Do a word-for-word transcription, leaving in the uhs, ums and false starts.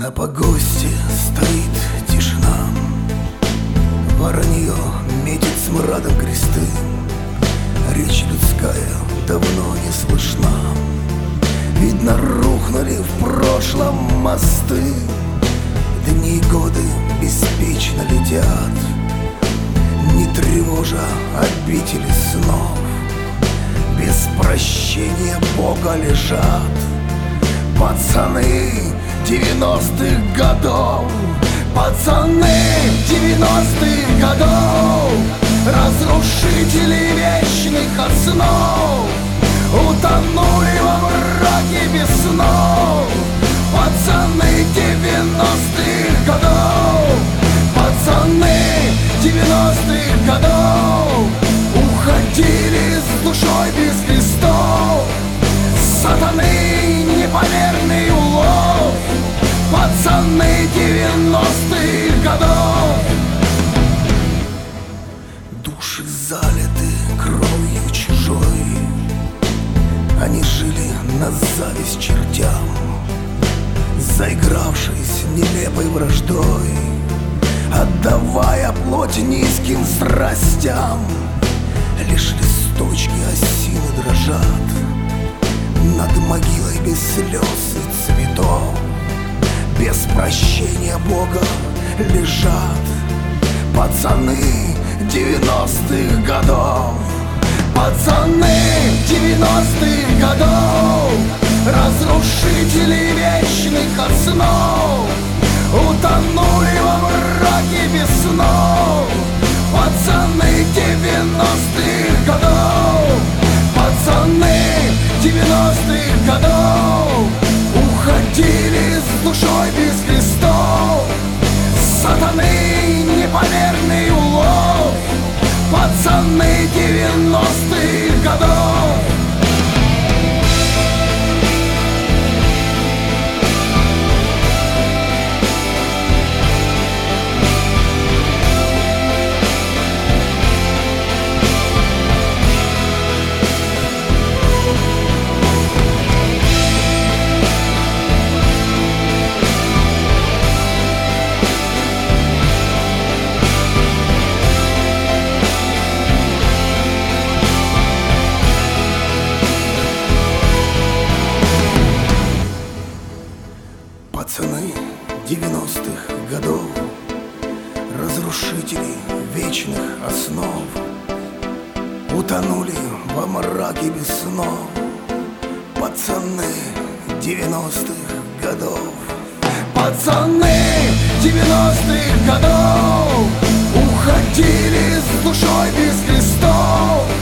На погосте стоит тишина, воронье метит смрадом кресты. Речь людская давно не слышна, видно, рухнули в прошлом мосты. Дни и годы беспечно летят, не тревожа обители снов. Без прощения Бога лежат пацаны девяностых годов. Пацаны девяностых годов, разрушители вечных основ, утонули во мраке без снов. Пацаны девяностых годов, пацаны девяностых годов, уходили с душой без крестов. Сатаны непомерный улов, пацаны девяностых годов. Души залиты кровью чужой, они жили на зависть чертям, заигравшись нелепой враждой, отдавая плоть низким страстям. Лишь листочки осины дрожат над могилой без слез и цветов. Без прощения Бога лежат пацаны девяностых годов. Пацаны девяностых годов, разрушители вечных основ, утонули во мраке без снов. Пацаны девяностых годов, пацаны девяностых годов, уходили с душой без крестов. Сатаны непомерный улов, пацаны девяностых годов. Пацаны девяностых годов, разрушители вечных основ, утонули во мраке без снов. Пацаны девяностых годов, пацаны девяностых годов, уходили с душой без крестов.